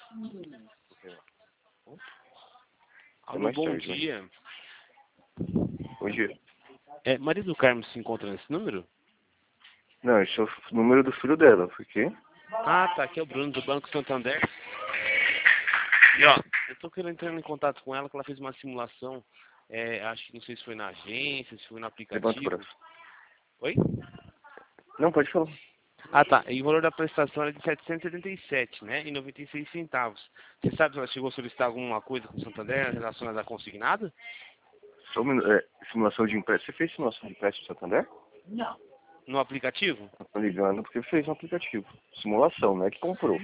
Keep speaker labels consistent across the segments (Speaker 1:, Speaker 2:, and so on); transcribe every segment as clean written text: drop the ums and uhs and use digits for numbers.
Speaker 1: Alô, bom dia.
Speaker 2: Bom dia.
Speaker 1: Maria do Carmo se encontra nesse número?
Speaker 2: Não, esse é o número do filho dela, por quê?
Speaker 1: Ah, tá. Aqui é o Bruno do Banco Santander. E ó, eu tô querendo entrar em contato com ela, que ela fez uma simulação. Acho que não sei se foi na agência, se foi no
Speaker 2: Levanta o
Speaker 1: aplicativo.
Speaker 2: braço.
Speaker 1: Oi?
Speaker 2: Não, pode falar.
Speaker 1: Ah, tá. E o valor da prestação era de 777, né? E 96 centavos. Você sabe se ela chegou a solicitar alguma coisa com o Santander relacionada a consignado?
Speaker 2: Só um minuto. Simulação de empréstimo. Você fez simulação de empréstimo no Santander?
Speaker 1: No aplicativo?
Speaker 2: Eu tô ligando porque fez um aplicativo. Simulação, não é que comprou.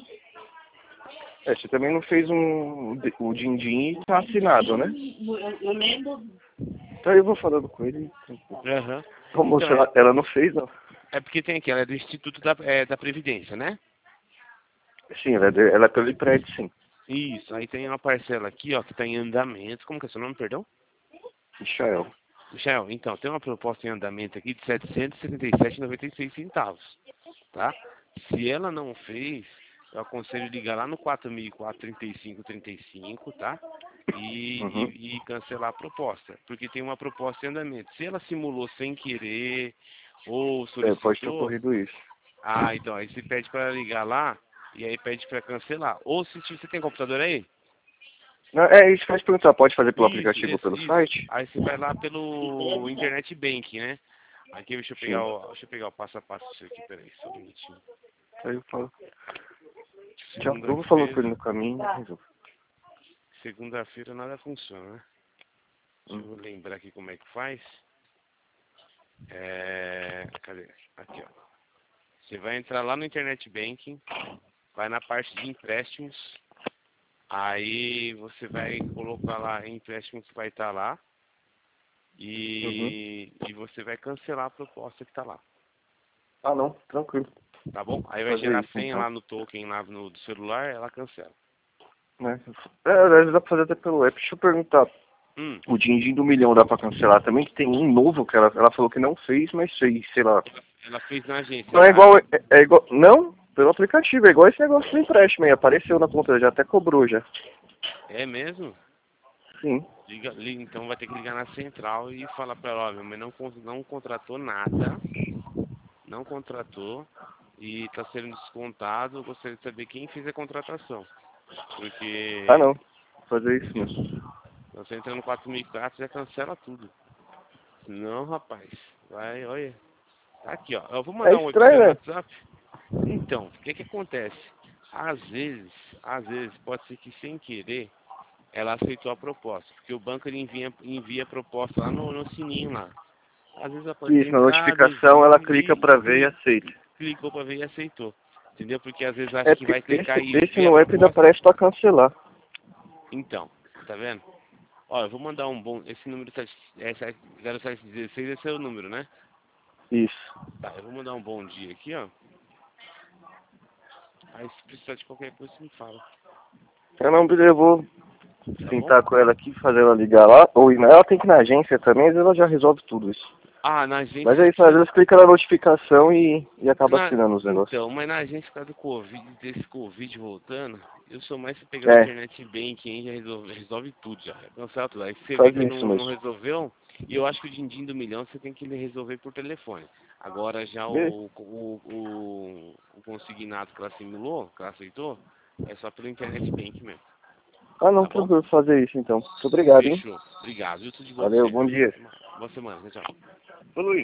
Speaker 2: Você também não fez o din-din e tá assinado, né?
Speaker 3: Eu lembro.
Speaker 2: Então eu vou falando com ele.
Speaker 1: Aham.
Speaker 2: Ô, moça, ela não fez, não.
Speaker 1: É porque tem aqui, ela é do Instituto da Previdência, né?
Speaker 2: Sim, ela é pelo IPRED, sim.
Speaker 1: Isso, aí tem uma parcela aqui, ó, que está em andamento. Como que é seu nome, perdão?
Speaker 2: Michael.
Speaker 1: Michel, então, tem uma proposta em andamento aqui de R$ 777,96 centavos, tá? Se ela não fez, eu aconselho ligar lá no 4004-3535, tá?
Speaker 2: Uhum.
Speaker 1: E cancelar a proposta, porque tem uma proposta em andamento. Se ela simulou sem querer ou
Speaker 2: Pode ter
Speaker 1: solicitou,
Speaker 2: ocorrido isso.
Speaker 1: então, aí você pede para ligar lá e aí pede para cancelar. Ou se você tem computador aí?
Speaker 2: Não, isso faz perguntar, pode fazer pelo aplicativo ou pelo
Speaker 1: Isso.
Speaker 2: site?
Speaker 1: Aí você vai lá pelo Internet Banking, né? Aqui deixa eu
Speaker 2: Sim.
Speaker 1: pegar o passo a passo disso aqui, peraí, só um minutinho.
Speaker 2: Aí eu falo. Já, eu vou falando com ele
Speaker 1: Segunda-feira,
Speaker 2: no caminho.
Speaker 1: segunda-feira nada funciona, né? Deixa eu lembrar aqui como é que faz. Cadê? Aqui, ó. Você vai entrar lá no Internet Banking, vai na parte de empréstimos, aí você vai colocar lá empréstimo que vai estar lá e você vai cancelar a proposta que está lá.
Speaker 2: Ah, não, tranquilo.
Speaker 1: Tá bom? Aí vai
Speaker 2: Fazer
Speaker 1: gerar
Speaker 2: isso
Speaker 1: senha
Speaker 2: então.
Speaker 1: lá no token lá do celular, ela cancela.
Speaker 2: Às vezes dá pra fazer até pelo app. Deixa eu perguntar.
Speaker 1: Hum,
Speaker 2: O din-din do milhão dá pra cancelar também? Que tem um novo que ela falou que não fez, mas fez, sei lá.
Speaker 1: ela fez na agência.
Speaker 2: Não é igual, é igual. Não, pelo aplicativo, é igual esse negócio do empréstimo aí. Apareceu na conta, já até cobrou já.
Speaker 1: É mesmo?
Speaker 2: Sim.
Speaker 1: Então vai ter que ligar na central e falar pra ela, ó, minha mãe não contratou nada, não contratou e tá sendo descontado, eu gostaria de saber quem fez a contratação.
Speaker 2: Ah,
Speaker 1: Porque
Speaker 2: não. Vou fazer isso mesmo.
Speaker 1: você entra no 4004 já cancela tudo. Não, rapaz, vai, olha. Tá aqui, ó. Eu vou
Speaker 2: É
Speaker 1: mandar um oi pra você
Speaker 2: estranho,
Speaker 1: no
Speaker 2: né?
Speaker 1: WhatsApp. Então, o que que acontece? Às vezes, pode ser que sem querer, ela aceitou a proposta, porque o banco ele envia a proposta lá no sininho lá. Às vezes ela pode ter
Speaker 2: Isso, na
Speaker 1: entrado e
Speaker 2: notificação ela
Speaker 1: viu
Speaker 2: clica pra ver e aceita.
Speaker 1: clicou para ver e aceitou. Entendeu? Porque às vezes acha
Speaker 2: É
Speaker 1: que
Speaker 2: porque
Speaker 1: vai clicar e
Speaker 2: esse
Speaker 1: ver a
Speaker 2: no app ainda
Speaker 1: proposta.
Speaker 2: aparece pra cancelar.
Speaker 1: Então, tá vendo? Ó, eu vou mandar um bom. Esse número 0716, esse é o número, né?
Speaker 2: Isso.
Speaker 1: Tá, eu vou mandar um bom dia aqui, ó. Aí se precisar de qualquer coisa, você me fala.
Speaker 2: Eu não, eu vou
Speaker 1: Tá bom?
Speaker 2: tentar com ela aqui, fazer ela ligar lá. Ou ir ela tem que ir na agência também, às vezes ela já resolve tudo isso.
Speaker 1: Ah, na
Speaker 2: Mas
Speaker 1: agência
Speaker 2: é isso, às
Speaker 1: aqui.
Speaker 2: vezes clica na notificação e acaba assinando os negócios.
Speaker 1: Então, mas na agência por causa do Covid, desse Covid voltando, eu sou mais se pegar o
Speaker 2: É,
Speaker 1: internet banking aí, já resolve tudo já. Cancela tudo. Aí você vê
Speaker 2: faz
Speaker 1: que
Speaker 2: isso
Speaker 1: não
Speaker 2: mesmo.
Speaker 1: resolveu, e eu acho que o din-din do milhão você tem que resolver por telefone. Agora já
Speaker 2: Beleza.
Speaker 1: o consignado que ela simulou, que ela aceitou, é só pelo internet banking mesmo.
Speaker 2: Ah, não,
Speaker 1: Tá bom?
Speaker 2: tranquilo, fazer isso então. Muito obrigado, hein?
Speaker 1: Fechou. Obrigado. Tudo de bom pra
Speaker 2: Valeu,
Speaker 1: você.
Speaker 2: bom dia.
Speaker 1: Boa semana. Tchau, tchau.
Speaker 2: Ô, Luiz.